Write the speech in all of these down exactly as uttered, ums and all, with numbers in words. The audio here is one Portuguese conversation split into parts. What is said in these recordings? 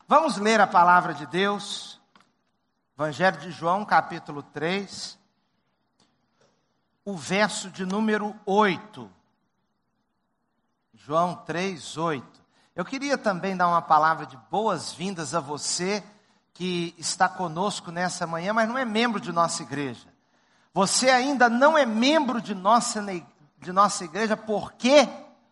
Vamos ler a palavra de Deus, Evangelho de João, capítulo três, o verso de número oito. João três, oito. Eu queria também dar uma palavra de boas-vindas a você que está conosco nessa manhã, mas não é membro de nossa igreja. Você ainda não é membro de nossa, de nossa igreja, por quê?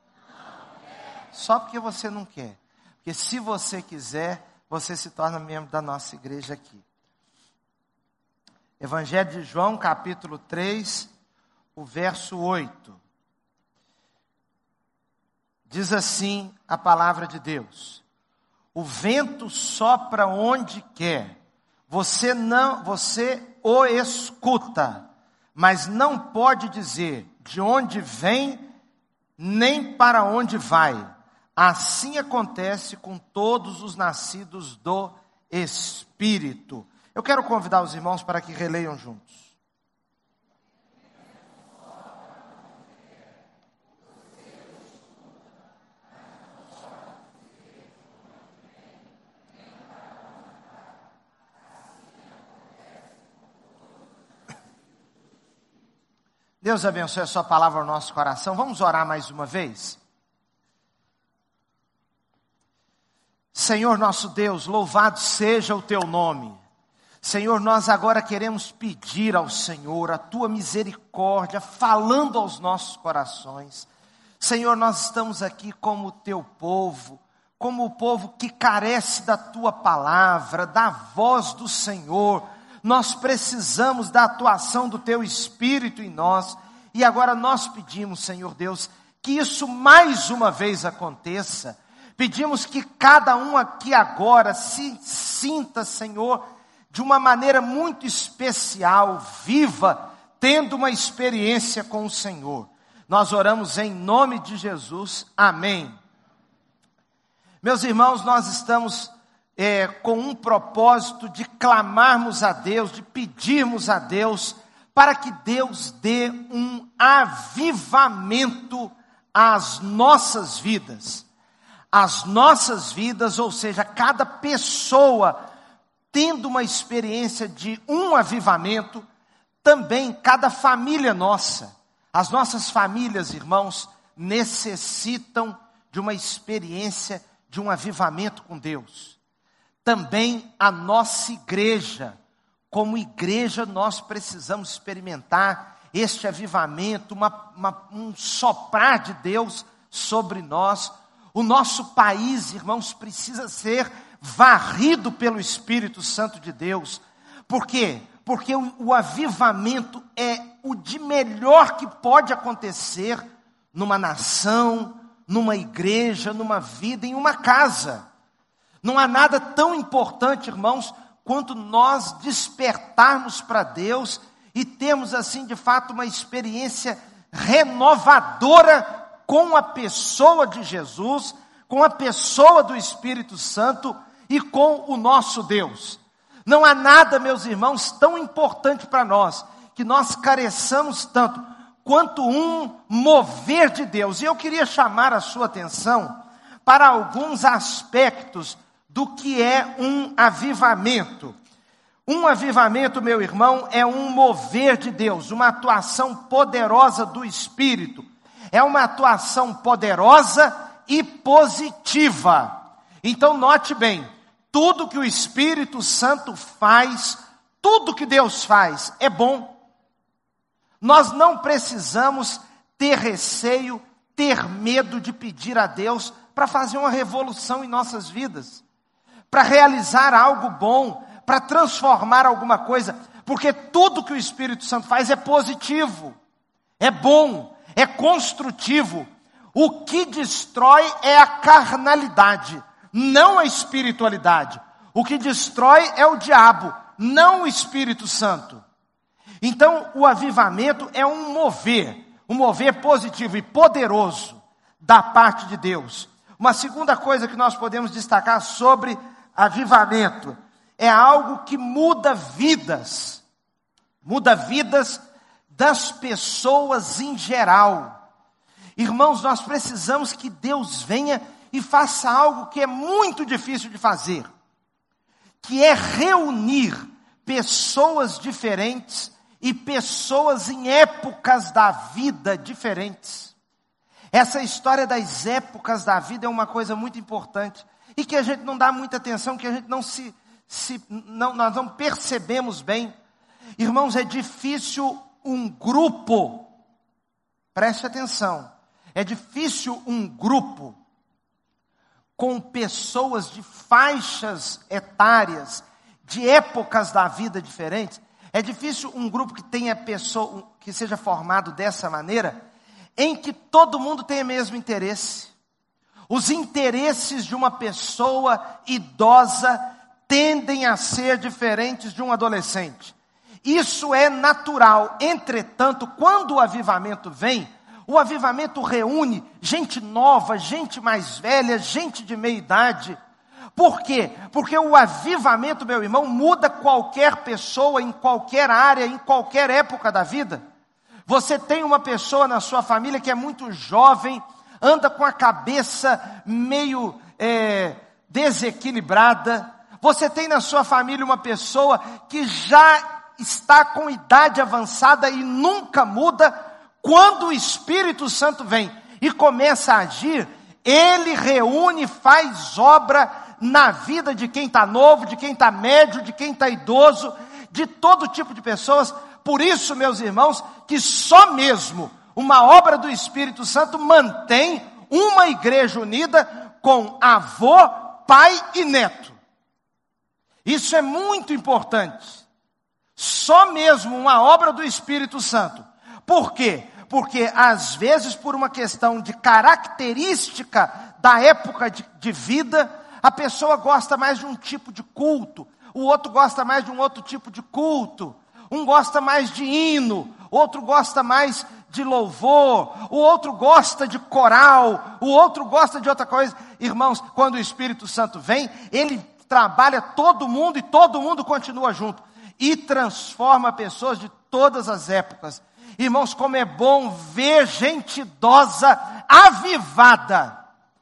Só porque você não quer. Porque se você quiser, você se torna membro da nossa igreja aqui. Evangelho de João, capítulo três, o verso oito. Diz assim a palavra de Deus: o vento sopra onde quer, você não, você o escuta, mas não pode dizer de onde vem, nem para onde vai. Assim acontece com todos os nascidos do Espírito. Eu quero convidar os irmãos para que releiam juntos. Deus abençoe a sua palavra ao nosso coração. Vamos orar mais uma vez? Senhor nosso Deus, louvado seja o teu nome. Senhor, nós agora queremos pedir ao Senhor a tua misericórdia, falando aos nossos corações. Senhor, nós estamos aqui como o teu povo, como o povo que carece da tua palavra, da voz do Senhor. Nós precisamos da atuação do teu Espírito em nós. E agora nós pedimos, Senhor Deus, que isso mais uma vez aconteça. Pedimos que cada um aqui agora se sinta, Senhor, de uma maneira muito especial, viva, tendo uma experiência com o Senhor. Nós oramos em nome de Jesus. Amém. Meus irmãos, nós estamos é, com um propósito de clamarmos a Deus, de pedirmos a Deus, para que Deus dê um avivamento às nossas vidas. As nossas vidas, ou seja, cada pessoa tendo uma experiência de um avivamento, também cada família nossa. As nossas famílias, irmãos, necessitam de uma experiência de um avivamento com Deus. Também a nossa igreja, como igreja, nós precisamos experimentar este avivamento, uma, uma, um soprar de Deus sobre nós. O nosso país, irmãos, precisa ser varrido pelo Espírito Santo de Deus. Por quê? Porque o, o avivamento é o de melhor que pode acontecer numa nação, numa igreja, numa vida, em uma casa. Não há nada tão importante, irmãos, quanto nós despertarmos para Deus e termos, assim, de fato, uma experiência renovadora com a pessoa de Jesus, com a pessoa do Espírito Santo e com o nosso Deus. Não há nada, meus irmãos, tão importante para nós, que nós careçamos tanto, quanto um mover de Deus. E eu queria chamar a sua atenção para alguns aspectos do que é um avivamento. Um avivamento, meu irmão, é um mover de Deus, uma atuação poderosa do Espírito. É uma atuação poderosa e positiva. Então note bem, tudo que o Espírito Santo faz, tudo que Deus faz é bom. Nós não precisamos ter receio, ter medo de pedir a Deus para fazer uma revolução em nossas vidas, para realizar algo bom, para transformar alguma coisa, porque tudo que o Espírito Santo faz é positivo, é bom, é construtivo. O que destrói é a carnalidade, não a espiritualidade. O que destrói é o diabo, não o Espírito Santo. Então, o avivamento é um mover, um mover positivo e poderoso da parte de Deus. Uma segunda coisa que nós podemos destacar sobre avivamento é algo que muda vidas, muda vidas das pessoas em geral. Irmãos, nós precisamos que Deus venha e faça algo que é muito difícil de fazer. que é reunir pessoas diferentes e pessoas em épocas da vida diferentes. Essa história das épocas da vida é uma coisa muito importante e que a gente não dá muita atenção, que a gente não se, se não, nós não percebemos bem. Irmãos, é difícil um grupo, preste atenção, é difícil um grupo com pessoas de faixas etárias, de épocas da vida diferentes. É difícil um grupo que tenha pessoa, que seja formado dessa maneira, em que todo mundo tenha o mesmo interesse. Os interesses de uma pessoa idosa tendem a ser diferentes de um adolescente. Isso é natural. Entretanto, quando o avivamento vem, o avivamento reúne gente nova, gente mais velha, gente de meia idade. Por quê? Porque o avivamento, meu irmão, muda qualquer pessoa, em qualquer área, em qualquer época da vida. Você tem uma pessoa na sua família que é muito jovem, anda com a cabeça meio é, desequilibrada. Você tem na sua família uma pessoa que já está com idade avançada e nunca muda. Quando o Espírito Santo vem e começa a agir, ele reúne, faz obra na vida de quem está novo, de quem está médio, de quem está idoso, de todo tipo de pessoas. Por isso, meus irmãos, que só mesmo uma obra do Espírito Santo mantém uma igreja unida com avô, pai e neto. Isso é muito importante. Só mesmo uma obra do Espírito Santo. Por quê? Porque às vezes por uma questão de característica da época de, de vida, a pessoa gosta mais de um tipo de culto, o outro gosta mais de um outro tipo de culto. Um gosta mais de hino, outro gosta mais de louvor, o outro gosta de coral, o outro gosta de outra coisa. Irmãos, quando o Espírito Santo vem, ele trabalha todo mundo e todo mundo continua junto. E transforma pessoas de todas as épocas. Irmãos, como é bom ver gente idosa avivada.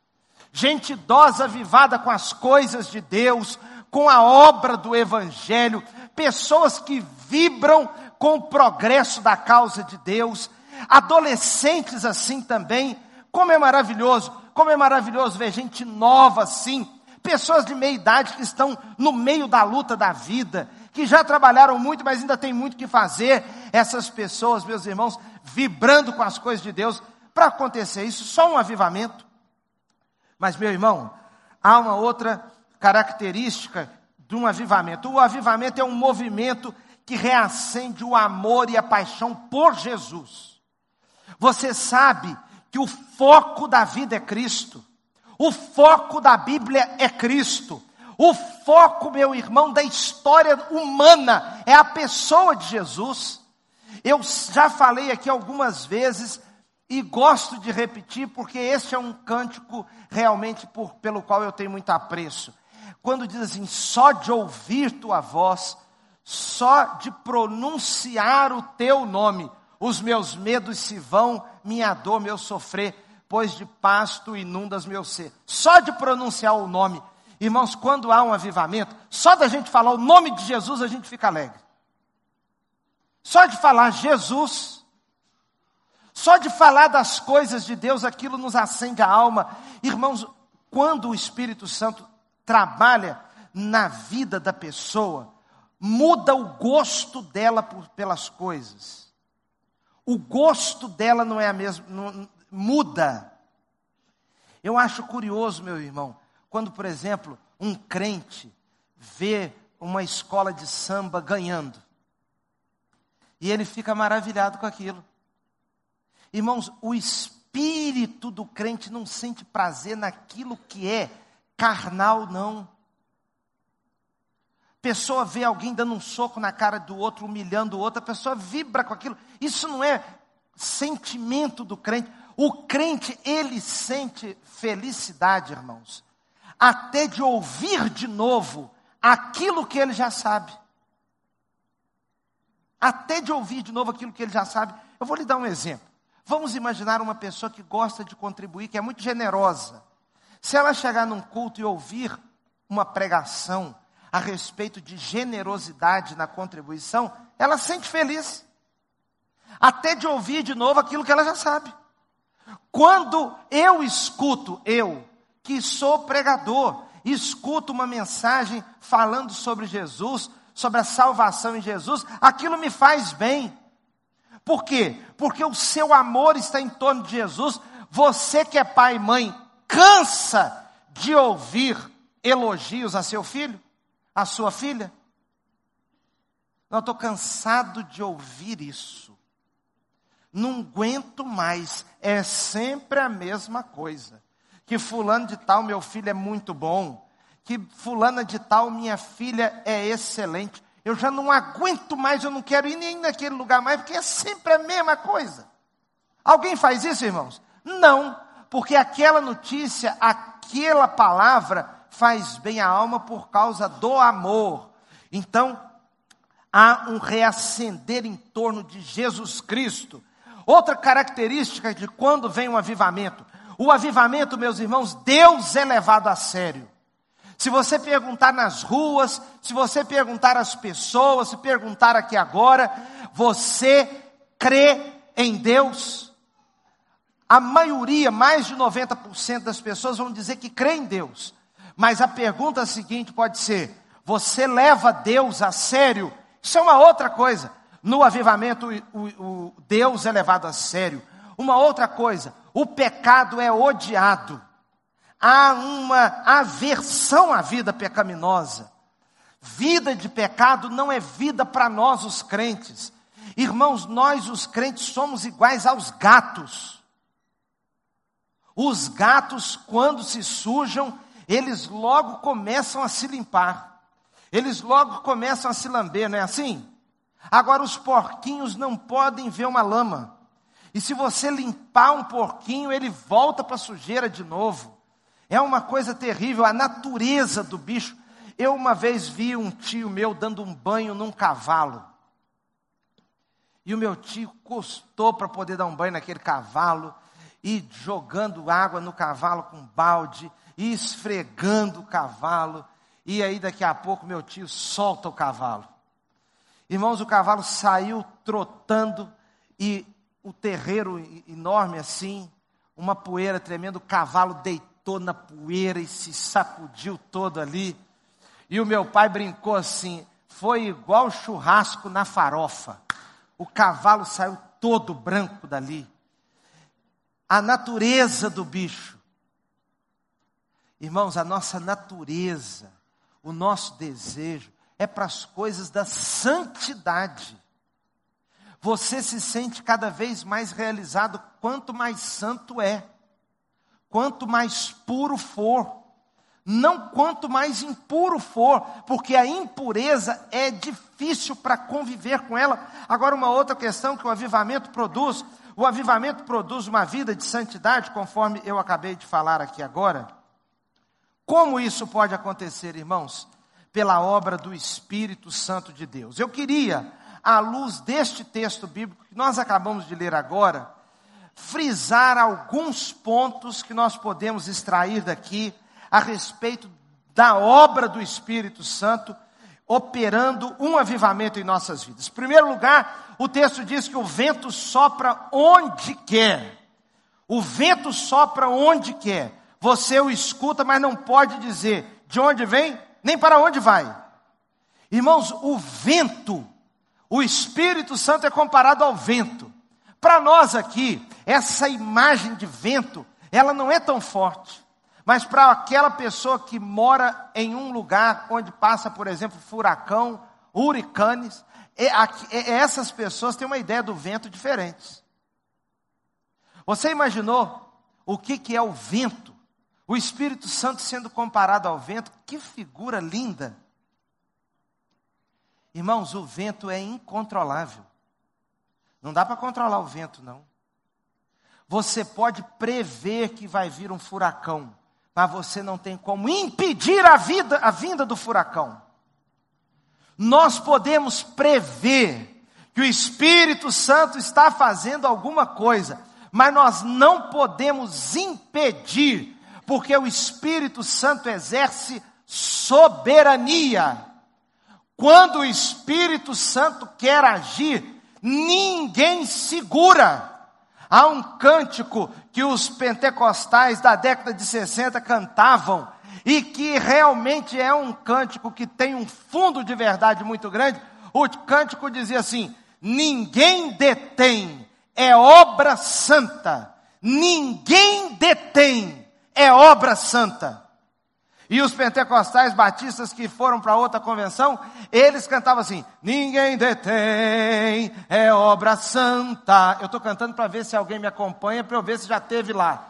Gente idosa avivada com as coisas de Deus, com a obra do Evangelho. Pessoas que vibram com o progresso da causa de Deus. Adolescentes assim também. Como é maravilhoso, como é maravilhoso ver gente nova assim. Pessoas de meia idade que estão no meio da luta da vida, que já trabalharam muito, mas ainda tem muito que fazer. Essas pessoas, meus irmãos, vibrando com as coisas de Deus. Para acontecer isso, só um avivamento. Mas, meu irmão, há uma outra característica de um avivamento. O avivamento é um movimento que reacende o amor e a paixão por Jesus. Você sabe que o foco da vida é Cristo. O foco da Bíblia é Cristo. O foco, meu irmão, da história humana é a pessoa de Jesus. Eu já falei aqui algumas vezes e gosto de repetir, porque este é um cântico realmente por, pelo qual eu tenho muito apreço. Quando diz assim, só de ouvir tua voz, só de pronunciar o teu nome, os meus medos se vão, minha dor, meu sofrer, pois de paz tu inundas meu ser. Só de pronunciar o nome. Irmãos, quando há um avivamento, só da gente falar o nome de Jesus, a gente fica alegre. Só de falar Jesus, só de falar das coisas de Deus, aquilo nos acende a alma. Irmãos, quando o Espírito Santo trabalha na vida da pessoa, muda o gosto dela por, pelas coisas. O gosto dela não é a mesma, não, muda. Eu acho curioso, meu irmão, quando, por exemplo, um crente vê uma escola de samba ganhando. E ele fica maravilhado com aquilo. Irmãos, o espírito do crente não sente prazer naquilo que é carnal, não. Pessoa vê alguém dando um soco na cara do outro, humilhando o outro, a pessoa vibra com aquilo. Isso não é sentimento do crente. O crente, ele sente felicidade, irmãos, até de ouvir de novo aquilo que ele já sabe. Até de ouvir de novo aquilo que ele já sabe. Eu vou lhe dar um exemplo. Vamos imaginar uma pessoa que gosta de contribuir, que é muito generosa. Se ela chegar num culto e ouvir uma pregação a respeito de generosidade na contribuição, ela se sente feliz. Até de ouvir de novo aquilo que ela já sabe. Quando eu escuto, eu, que sou pregador, escuto uma mensagem falando sobre Jesus, sobre a salvação em Jesus, aquilo me faz bem. Por quê? Porque o seu amor está em torno de Jesus. Você que é pai e mãe, cansa de ouvir elogios a seu filho, a sua filha? Não, estou cansado de ouvir isso. Não aguento mais. É sempre a mesma coisa. Que fulano de tal, meu filho é muito bom. Que fulana de tal, minha filha é excelente. Eu já não aguento mais, eu não quero ir nem naquele lugar mais, porque é sempre a mesma coisa. Alguém faz isso, irmãos? Não, porque aquela notícia, aquela palavra faz bem à alma por causa do amor. Então, há um reacender em torno de Jesus Cristo. Outra característica de quando vem um avivamento. O avivamento, meus irmãos, Deus é levado a sério. Se você perguntar nas ruas, se você perguntar às pessoas, se perguntar aqui agora, você crê em Deus? A maioria, mais de noventa por cento das pessoas vão dizer que crê em Deus. Mas a pergunta seguinte pode ser, você leva Deus a sério? Isso é uma outra coisa. No avivamento, o, o Deus é levado a sério. Uma outra coisa, o pecado é odiado. Há uma aversão à vida pecaminosa. Vida de pecado não é vida para nós os crentes. Irmãos, nós os crentes somos iguais aos gatos. Os gatos, quando se sujam, eles logo começam a se limpar. Eles logo começam a se lamber, não é assim? Agora os porquinhos não podem ver uma lama. E se você limpar um porquinho, ele volta para a sujeira de novo. É uma coisa terrível, a natureza do bicho. Eu uma vez vi um tio meu dando um banho num cavalo. E o meu tio custou para poder dar um banho naquele cavalo. E jogando água no cavalo com balde. E esfregando o cavalo. E aí daqui a pouco meu tio solta o cavalo. Irmãos, o cavalo saiu trotando. E o terreiro enorme assim. Uma poeira tremenda. O cavalo deitou na poeira e se sacudiu todo ali. E o meu pai brincou assim, foi igual churrasco na farofa. O cavalo saiu todo branco dali. A natureza do bicho. Irmãos, a nossa natureza, o nosso desejo é para as coisas da santidade. Você se sente cada vez mais realizado quanto mais santo é. Quanto mais puro for. Não quanto mais impuro for, porque a impureza é difícil para conviver com ela. Agora uma outra questão que o avivamento produz, o avivamento produz uma vida de santidade, conforme eu acabei de falar aqui agora. Como isso pode acontecer, irmãos? Pela obra do Espírito Santo de Deus. Eu queria, à luz deste texto bíblico que nós acabamos de ler agora, frisar alguns pontos que nós podemos extrair daqui a respeito da obra do Espírito Santo operando um avivamento em nossas vidas. Em primeiro lugar, o texto diz que o vento sopra onde quer. O vento sopra onde quer. Você o escuta, mas não pode dizer de onde vem, nem para onde vai. Irmãos, o vento, o Espírito Santo é comparado ao vento. Para nós aqui, essa imagem de vento, ela não é tão forte. Mas para aquela pessoa que mora em um lugar onde passa, por exemplo, furacão, huricanes, é, é, essas pessoas têm uma ideia do vento diferente. Você imaginou o que, que é o vento? O Espírito Santo sendo comparado ao vento, que figura linda. Irmãos, o vento é incontrolável. Não dá para controlar o vento, não. Você pode prever que vai vir um furacão, mas você não tem como impedir a, vida, a vinda do furacão. Nós podemos prever que o Espírito Santo está fazendo alguma coisa, mas nós não podemos impedir, porque o Espírito Santo exerce soberania. Quando o Espírito Santo quer agir, ninguém segura. Há um cântico que os pentecostais da década de sessenta cantavam, e que realmente é um cântico que tem um fundo de verdade muito grande. O cântico dizia assim: ninguém detém, é obra santa. Ninguém detém, é obra santa. E os pentecostais batistas que foram para outra convenção, eles cantavam assim: ninguém detém, é obra santa. Eu estou cantando para ver se alguém me acompanha, para eu ver se já teve lá.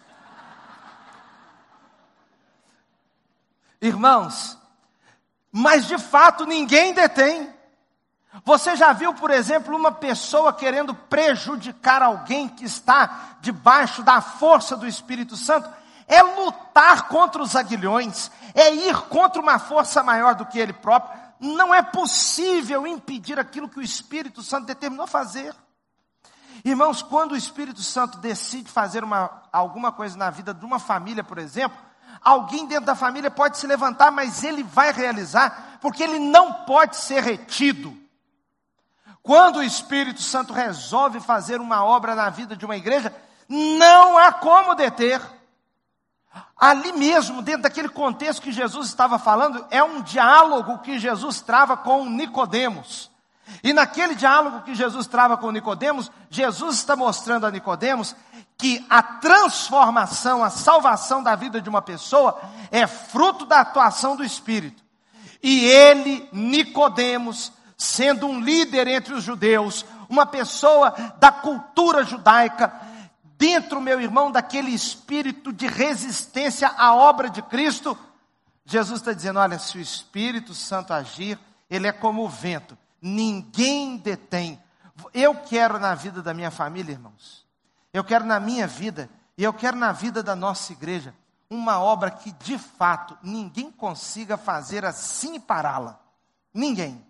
Irmãos, mas de fato ninguém detém. Você já viu, por exemplo, uma pessoa querendo prejudicar alguém que está debaixo da força do Espírito Santo? É lutar contra os aguilhões, é ir contra uma força maior do que ele próprio. Não é possível impedir aquilo que o Espírito Santo determinou fazer. Irmãos, quando o Espírito Santo decide fazer uma, alguma coisa na vida de uma família, por exemplo, alguém dentro da família pode se levantar, mas ele vai realizar, porque ele não pode ser retido. Quando o Espírito Santo resolve fazer uma obra na vida de uma igreja, não há como deter. Ali mesmo, dentro daquele contexto que Jesus estava falando, é um diálogo que Jesus trava com Nicodemos. E naquele diálogo que Jesus trava com Nicodemos, Jesus está mostrando a Nicodemos que a transformação, a salvação da vida de uma pessoa é fruto da atuação do Espírito. E ele, Nicodemos, sendo um líder entre os judeus, uma pessoa da cultura judaica, dentro, meu irmão, daquele espírito de resistência à obra de Cristo, Jesus está dizendo: olha, se o Espírito Santo agir, ele é como o vento, ninguém detém. Eu quero na vida da minha família, irmãos, eu quero na minha vida, e eu quero na vida da nossa igreja, uma obra que de fato ninguém consiga fazer assim e pará-la. Ninguém.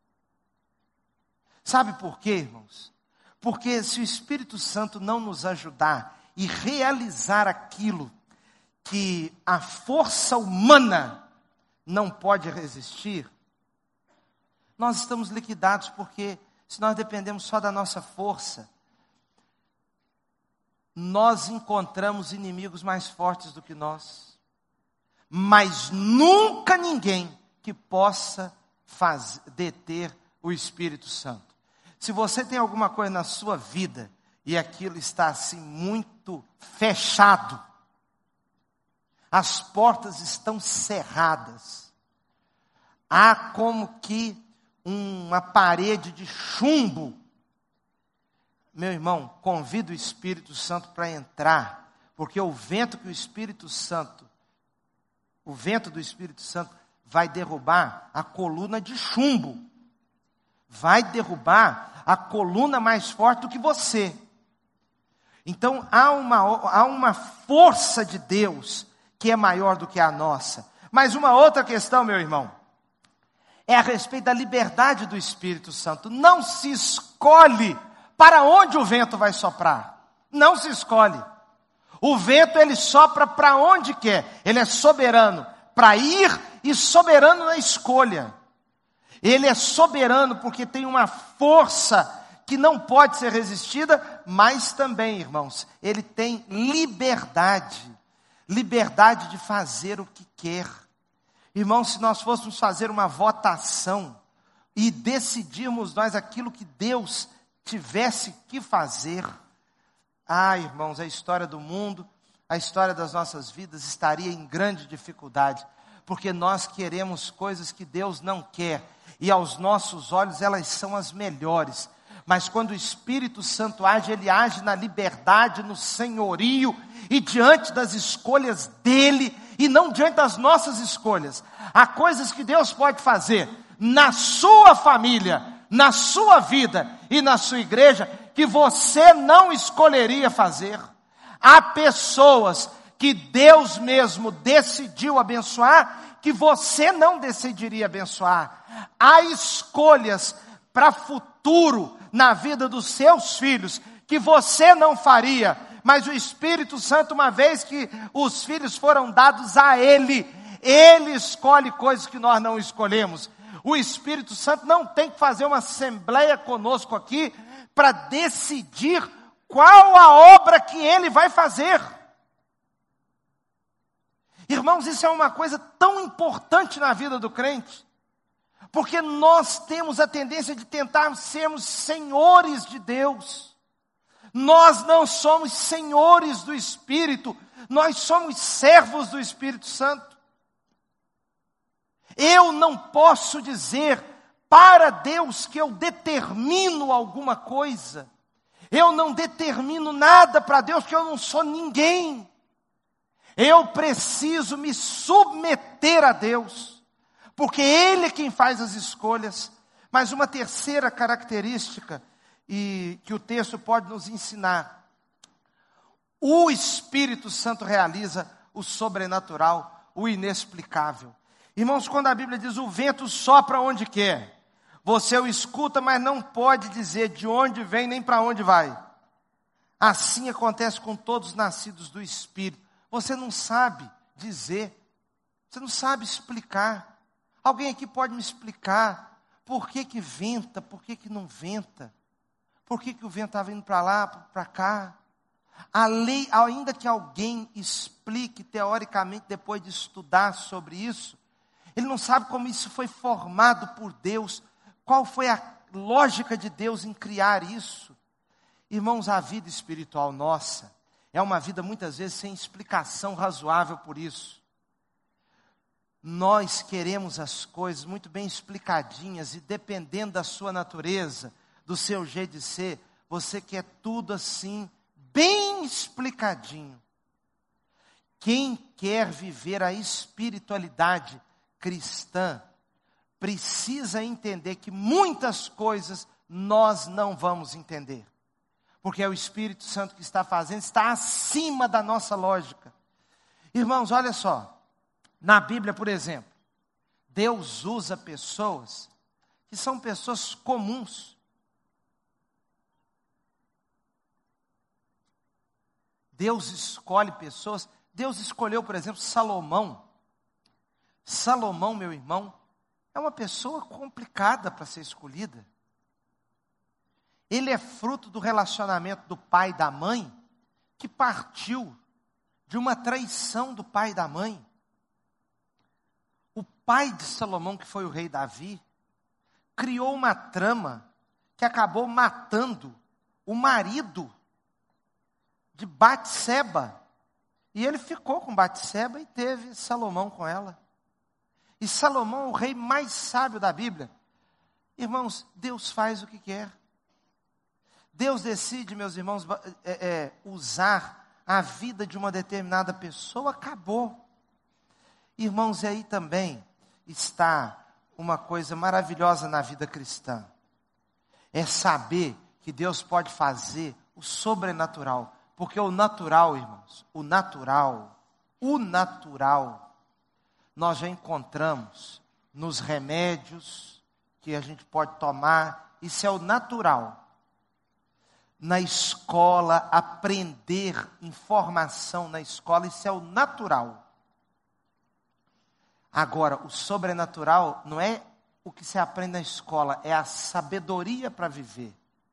Sabe por quê, irmãos? Porque se o Espírito Santo não nos ajudar e realizar aquilo que a força humana não pode resistir, nós estamos liquidados, porque se nós dependemos só da nossa força, nós encontramos inimigos mais fortes do que nós. Mas nunca ninguém que possa fazer, deter o Espírito Santo. Se você tem alguma coisa na sua vida e aquilo está assim muito fechado, as portas estão cerradas, há como que uma parede de chumbo, meu irmão, convida o Espírito Santo para entrar, porque o vento que o Espírito Santo, o vento do Espírito Santo vai derrubar a coluna de chumbo, vai derrubar a coluna mais forte do que você. Então há uma, há uma força de Deus que é maior do que a nossa. Mas uma outra questão, meu irmão, é a respeito da liberdade do Espírito Santo. Não se escolhe para onde o vento vai soprar. Não se escolhe. O vento, ele sopra para onde quer. Ele é soberano para ir e soberano na escolha. Ele é soberano porque tem uma força que não pode ser resistida, mas também, irmãos, ele tem liberdade. Liberdade de fazer o que quer. Irmãos, se nós fôssemos fazer uma votação e decidirmos nós aquilo que Deus tivesse que fazer, ah, irmãos, a história do mundo, a história das nossas vidas estaria em grande dificuldade, porque nós queremos coisas que Deus não quer, e aos nossos olhos elas são as melhores. Mas quando o Espírito Santo age, ele age na liberdade, no senhorio, e diante das escolhas dele, e não diante das nossas escolhas. Há coisas que Deus pode fazer na sua família, na sua vida e na sua igreja, que você não escolheria fazer. Há pessoas que Deus mesmo decidiu abençoar, que você não decidiria abençoar. Há escolhas para futuro na vida dos seus filhos, que você não faria, mas o Espírito Santo, uma vez que os filhos foram dados a Ele, Ele escolhe coisas que nós não escolhemos. O Espírito Santo não tem que fazer uma assembleia conosco aqui para decidir qual a obra que Ele vai fazer. Irmãos, isso é uma coisa tão importante na vida do crente, porque nós temos a tendência de tentar sermos senhores de Deus. Nós não somos senhores do Espírito, nós somos servos do Espírito Santo. Eu não posso dizer para Deus que eu determino alguma coisa. Eu não determino nada para Deus, porque eu não sou ninguém. Eu preciso me submeter a Deus, porque Ele é quem faz as escolhas. Mas uma terceira característica e que o texto pode nos ensinar: o Espírito Santo realiza o sobrenatural, o inexplicável. Irmãos, quando a Bíblia diz o vento sopra onde quer, você o escuta, mas não pode dizer de onde vem nem para onde vai. Assim acontece com todos os nascidos do Espírito. Você não sabe dizer, você não sabe explicar. Alguém aqui pode me explicar por que que venta, por que que não venta? Por que que o vento está vindo para lá, para cá? A lei, ainda que alguém explique teoricamente depois de estudar sobre isso, ele não sabe como isso foi formado por Deus, qual foi a lógica de Deus em criar isso. Irmãos, a vida espiritual nossa é uma vida muitas vezes sem explicação razoável por isso. Nós queremos as coisas muito bem explicadinhas e dependendo da sua natureza, do seu jeito de ser, você quer tudo assim, bem explicadinho. Quem quer viver a espiritualidade cristã precisa entender que muitas coisas nós não vamos entender. Porque é o Espírito Santo que está fazendo, está acima da nossa lógica. Irmãos, olha só. Na Bíblia, por exemplo, Deus usa pessoas que são pessoas comuns. Deus escolhe pessoas. Deus escolheu, por exemplo, Salomão. Salomão, meu irmão, é uma pessoa complicada para ser escolhida. Ele é fruto do relacionamento do pai e da mãe, que partiu de uma traição do pai e da mãe. O pai de Salomão, que foi o rei Davi, criou uma trama que acabou matando o marido de Batseba. E ele ficou com Batseba e teve Salomão com ela. E Salomão, o rei mais sábio da Bíblia. Irmãos, Deus faz o que quer. Deus decide, meus irmãos, é, é, usar a vida de uma determinada pessoa, acabou. Irmãos, e aí também está uma coisa maravilhosa na vida cristã. É saber que Deus pode fazer o sobrenatural. Porque o natural, irmãos, o natural, o natural, nós já encontramos nos remédios que a gente pode tomar. Isso é o natural. Na escola, aprender informação na escola, isso é o natural. Agora, o sobrenatural não é o que se aprende na escola, é a sabedoria para viver.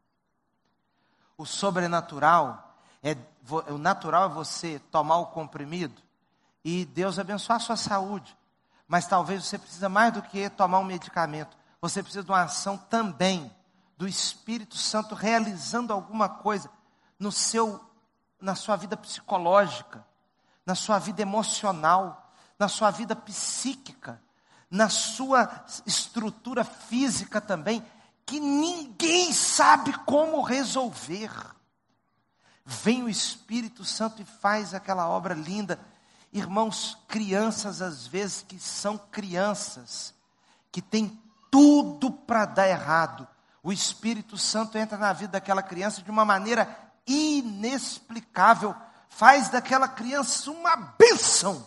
O sobrenatural, é, o natural é você tomar o comprimido e Deus abençoar a sua saúde. Mas talvez você precisa mais do que tomar um medicamento. Você precisa de uma ação também do Espírito Santo realizando alguma coisa no seu, na sua vida psicológica, na sua vida emocional, na sua vida psíquica, na sua estrutura física também, que ninguém sabe como resolver. Vem o Espírito Santo e faz aquela obra linda. Irmãos, crianças às vezes que são crianças, que têm tudo para dar errado, o Espírito Santo entra na vida daquela criança de uma maneira inexplicável, faz daquela criança uma bênção.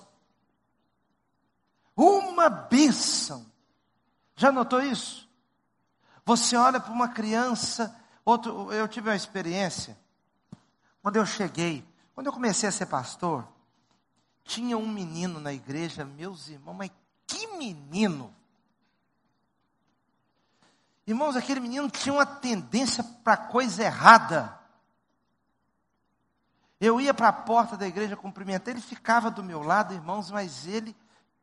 Uma bênção. Já notou isso? Você olha para uma criança, outro, eu tive uma experiência, quando eu cheguei, quando eu comecei a ser pastor, tinha um menino na igreja, meus irmãos, mas que menino! Irmãos, aquele menino tinha uma tendência para coisa errada. Eu ia para a porta da igreja cumprimentar, ele ficava do meu lado, irmãos, mas ele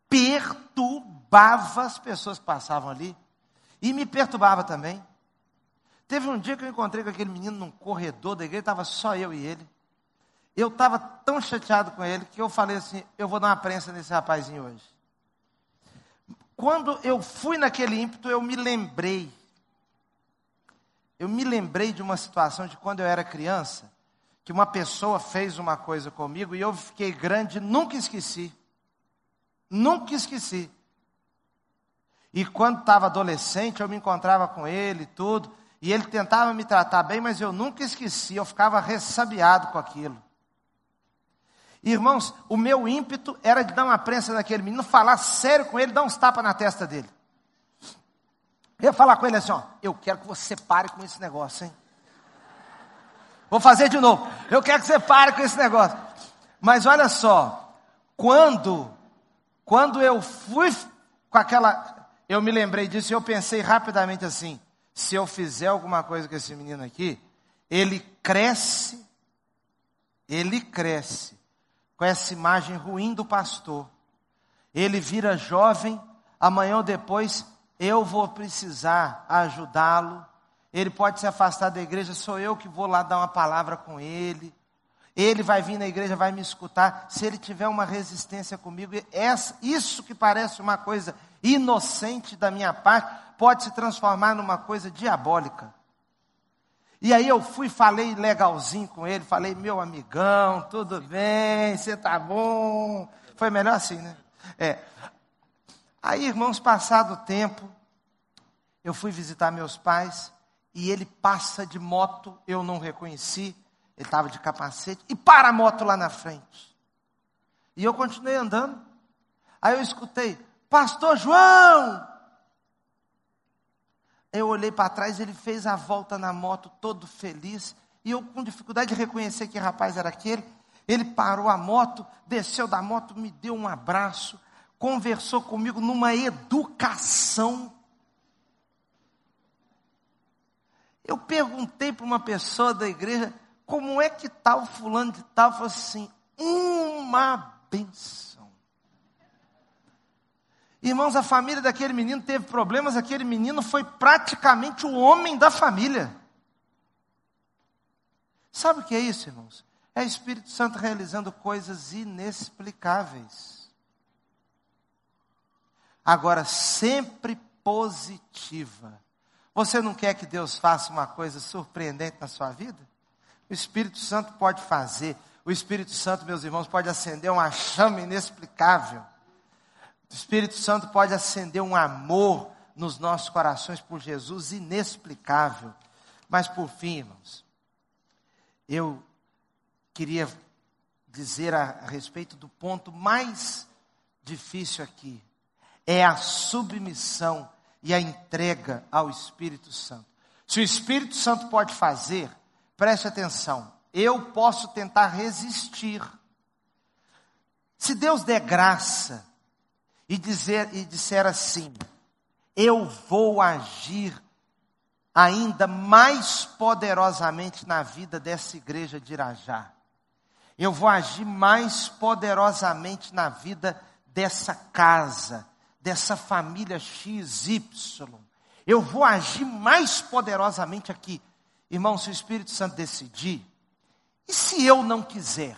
perturbava as pessoas que passavam ali. E me perturbava também. Teve um dia que eu encontrei com aquele menino num corredor da igreja, estava só eu e ele. Eu estava tão chateado com ele que eu falei assim, eu vou dar uma prensa nesse rapazinho hoje. Quando eu fui naquele ímpeto, eu me lembrei. Eu me lembrei de uma situação de quando eu era criança, que uma pessoa fez uma coisa comigo e eu fiquei grande, nunca esqueci. Nunca esqueci. E quando estava adolescente, eu me encontrava com ele e tudo, e ele tentava me tratar bem, mas eu nunca esqueci, eu ficava ressabiado com aquilo. Irmãos, o meu ímpeto era de dar uma prensa naquele menino, falar sério com ele, dar uns tapas na testa dele. Eu ia falar com ele assim, ó, eu quero que você pare com esse negócio, hein? Vou fazer de novo. Eu quero que você pare com esse negócio. Mas olha só, quando, quando eu fui com aquela, eu me lembrei disso e eu pensei rapidamente assim, se eu fizer alguma coisa com esse menino aqui, ele cresce, ele cresce com essa imagem ruim do pastor. Ele vira jovem, amanhã ou depois eu vou precisar ajudá-lo. Ele pode se afastar da igreja, sou eu que vou lá dar uma palavra com ele. Ele vai vir na igreja, vai me escutar. Se ele tiver uma resistência comigo, essa, isso que parece uma coisa inocente da minha parte, pode se transformar numa coisa diabólica. E aí eu fui, falei legalzinho com ele, falei, meu amigão, tudo bem, você tá bom? Foi melhor assim, né? É. Aí, irmãos, passado o tempo, eu fui visitar meus pais, e ele passa de moto, eu não reconheci, ele estava de capacete, e para a moto lá na frente. E eu continuei andando. Aí eu escutei, Pastor João! Eu olhei para trás, ele fez a volta na moto, todo feliz, e eu com dificuldade de reconhecer que rapaz era aquele. Ele parou a moto, desceu da moto, me deu um abraço, conversou comigo numa educação. Eu perguntei para uma pessoa da igreja, como é que está o fulano de tal? Falou assim, uma benção. Irmãos, a família daquele menino teve problemas, aquele menino foi praticamente o homem da família. Sabe o que é isso, irmãos? É o Espírito Santo realizando coisas inexplicáveis. Agora, sempre positiva. Você não quer que Deus faça uma coisa surpreendente na sua vida? O Espírito Santo pode fazer. O Espírito Santo, meus irmãos, pode acender uma chama inexplicável. O Espírito Santo pode acender um amor nos nossos corações por Jesus inexplicável. Mas por fim, irmãos, eu queria dizer a, a respeito do ponto mais difícil aqui. É a submissão e a entrega ao Espírito Santo. Se o Espírito Santo pode fazer, preste atenção, eu posso tentar resistir. Se Deus der graça e, dizer, e disser assim, eu vou agir ainda mais poderosamente na vida dessa igreja de Irajá. Eu vou agir mais poderosamente na vida dessa casa, dessa família X Y. Eu vou agir mais poderosamente aqui. Irmão, se o Espírito Santo decidir, e se eu não quiser?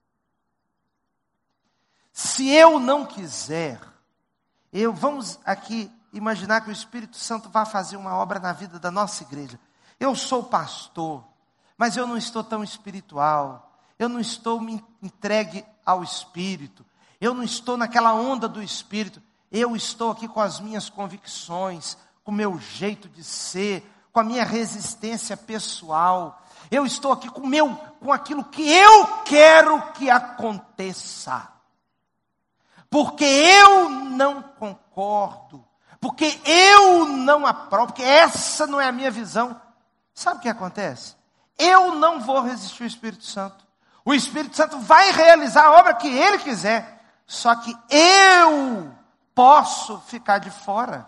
Se eu não quiser, eu, vamos aqui imaginar que o Espírito Santo vai fazer uma obra na vida da nossa igreja. Eu sou pastor, mas eu não estou tão espiritual. Eu não estou me entregue ao Espírito. Eu não estou naquela onda do Espírito. Eu estou aqui com as minhas convicções, com o meu jeito de ser, com a minha resistência pessoal. Eu estou aqui com, meu, com aquilo que eu quero que aconteça. Porque eu não concordo. Porque eu não aprovo. Porque essa não é a minha visão. Sabe o que acontece? Eu não vou resistir ao Espírito Santo. O Espírito Santo vai realizar a obra que Ele quiser. Só que eu posso ficar de fora.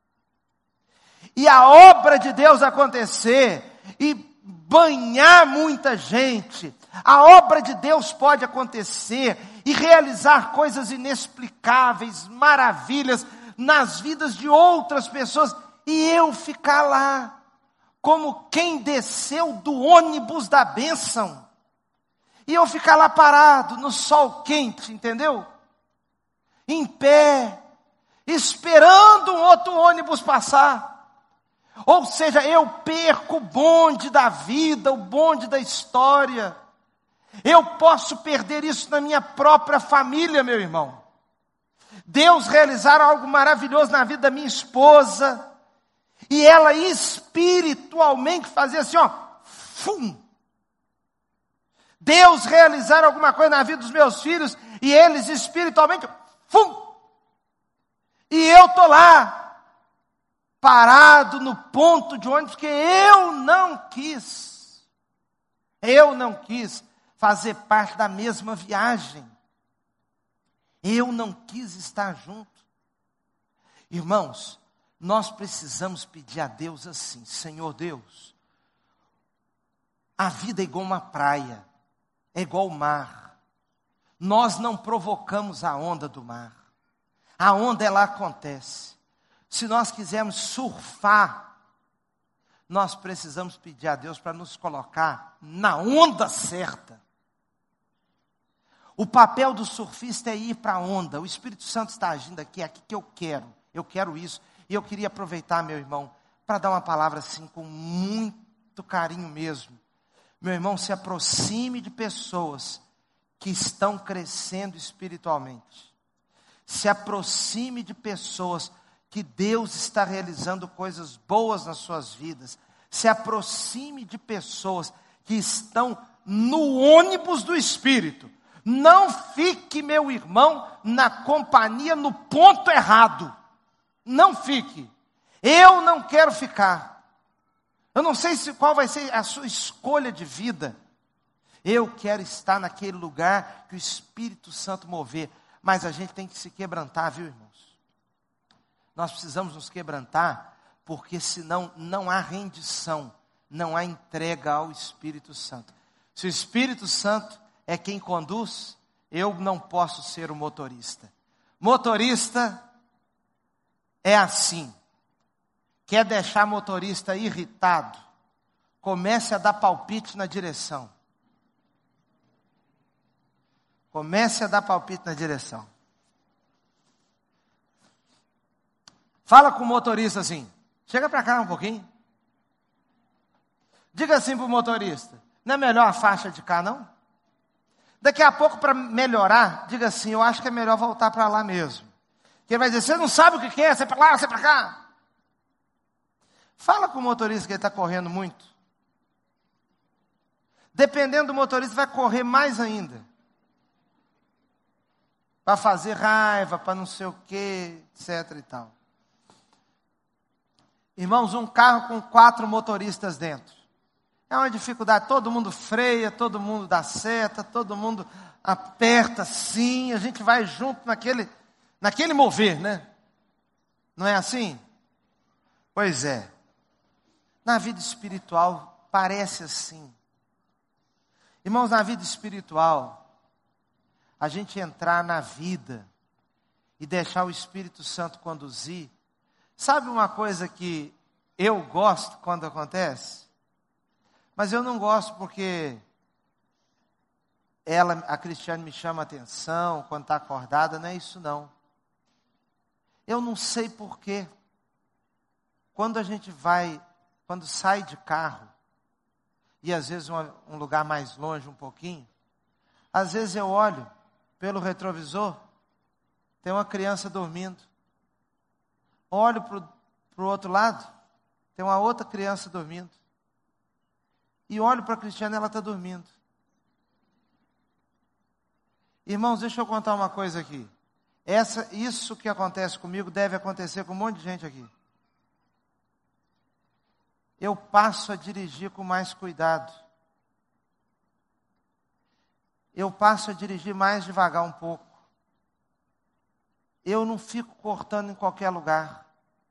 E a obra de Deus acontecer e banhar muita gente. A obra de Deus pode acontecer e realizar coisas inexplicáveis, maravilhas nas vidas de outras pessoas. E eu ficar lá, como quem desceu do ônibus da bênção. E eu ficar lá parado, no sol quente, entendeu? Em pé, esperando um outro ônibus passar. Ou seja, eu perco o bonde da vida, o bonde da história. Eu posso perder isso na minha própria família, meu irmão. Deus realizar algo maravilhoso na vida da minha esposa. E ela espiritualmente fazer assim, ó, fum. Deus realizar alguma coisa na vida dos meus filhos e eles espiritualmente, fum. E eu tô lá, parado no ponto de ônibus, porque eu não quis. Eu não quis fazer parte da mesma viagem. Eu não quis estar junto. Irmãos, nós precisamos pedir a Deus assim: Senhor Deus, a vida é igual uma praia, é igual o mar. Nós não provocamos a onda do mar. A onda, ela acontece. Se nós quisermos surfar, nós precisamos pedir a Deus para nos colocar na onda certa. O papel do surfista é ir para a onda. O Espírito Santo está agindo aqui, é aqui que eu quero. Eu quero isso. E eu queria aproveitar, meu irmão, para dar uma palavra assim, com muito carinho mesmo. Meu irmão, se aproxime de pessoas que estão crescendo espiritualmente. Se aproxime de pessoas que Deus está realizando coisas boas nas suas vidas. Se aproxime de pessoas que estão no ônibus do Espírito. Não fique, meu irmão, na companhia no ponto errado. Não fique. Eu não quero ficar. Eu não sei se qual vai ser a sua escolha de vida. Eu quero estar naquele lugar que o Espírito Santo mover. Mas a gente tem que se quebrantar, viu, irmãos? Nós precisamos nos quebrantar, porque senão não há rendição, não há entrega ao Espírito Santo. Se o Espírito Santo é quem conduz, eu não posso ser o motorista. Motorista é assim. Quer deixar motorista irritado? Comece a dar palpite na direção. Comece a dar palpite na direção. Fala com o motorista assim. Chega para cá um pouquinho. Diga assim para o motorista: não é melhor a faixa de cá, não? Daqui a pouco, para melhorar, diga assim: eu acho que é melhor voltar para lá mesmo. Que ele vai dizer: você não sabe o que é, você é para lá, você é para cá. Fala com o motorista que ele está correndo muito. Dependendo do motorista, vai correr mais ainda. Para fazer raiva, para não sei o quê, etc e tal. Irmãos, um carro com quatro motoristas dentro. É uma dificuldade, todo mundo freia, todo mundo dá seta, todo mundo aperta sim, a gente vai junto naquele, naquele mover, né? Não é assim? Pois é. Na vida espiritual parece assim. Irmãos, na vida espiritual, a gente entrar na vida e deixar o Espírito Santo conduzir. Sabe uma coisa que eu gosto quando acontece? Mas eu não gosto porque ela, a Cristiane, me chama a atenção quando está acordada, não é isso não. Eu não sei porquê. Quando a gente vai, quando sai de carro, e às vezes uma, um lugar mais longe um pouquinho, às vezes eu olho pelo retrovisor, tem uma criança dormindo. Olho para o outro lado, tem uma outra criança dormindo. E olho para a Cristiane, ela está dormindo. Irmãos, deixa eu contar uma coisa aqui. Essa, isso que acontece comigo deve acontecer com um monte de gente aqui. Eu passo a dirigir com mais cuidado. eu passo a dirigir mais devagar um pouco. Eu não fico cortando em qualquer lugar.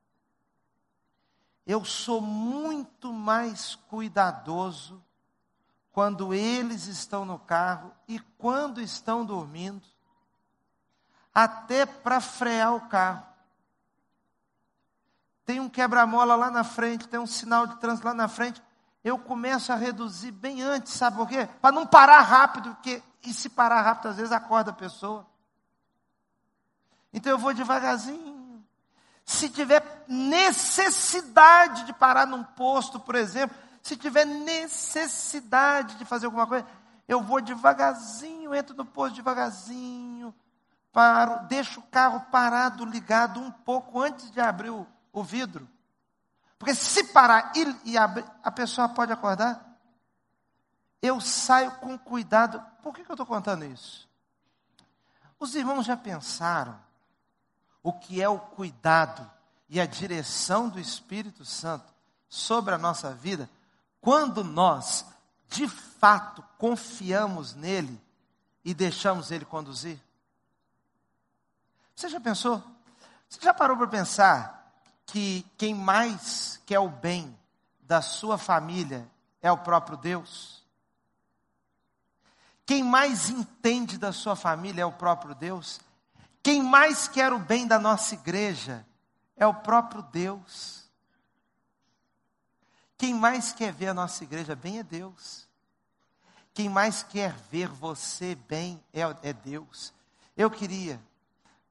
Eu sou muito mais cuidadoso quando eles estão no carro e quando estão dormindo, até para frear o carro. Tem um quebra-mola lá na frente, tem um sinal de trânsito lá na frente, eu começo a reduzir bem antes, sabe por quê? Para não parar rápido, porque, e se parar rápido, às vezes acorda a pessoa. Então eu vou devagarzinho. Se tiver necessidade de parar num posto, por exemplo, se tiver necessidade de fazer alguma coisa, eu vou devagarzinho, entro no posto devagarzinho, paro, deixo o carro parado, ligado um pouco antes de abrir o, o vidro. Porque se parar e, e abrir, a pessoa pode acordar. Eu saio com cuidado. Por que, que eu estou contando isso? Os irmãos já pensaram o que é o cuidado e a direção do Espírito Santo sobre a nossa vida, quando nós, de fato, confiamos nele e deixamos ele conduzir? Você já pensou? Você já parou para pensar que quem mais quer o bem da sua família é o próprio Deus? Quem mais entende da sua família é o próprio Deus? Quem mais quer o bem da nossa igreja é o próprio Deus. Quem mais quer ver a nossa igreja bem é Deus. Quem mais quer ver você bem é, é Deus. Eu queria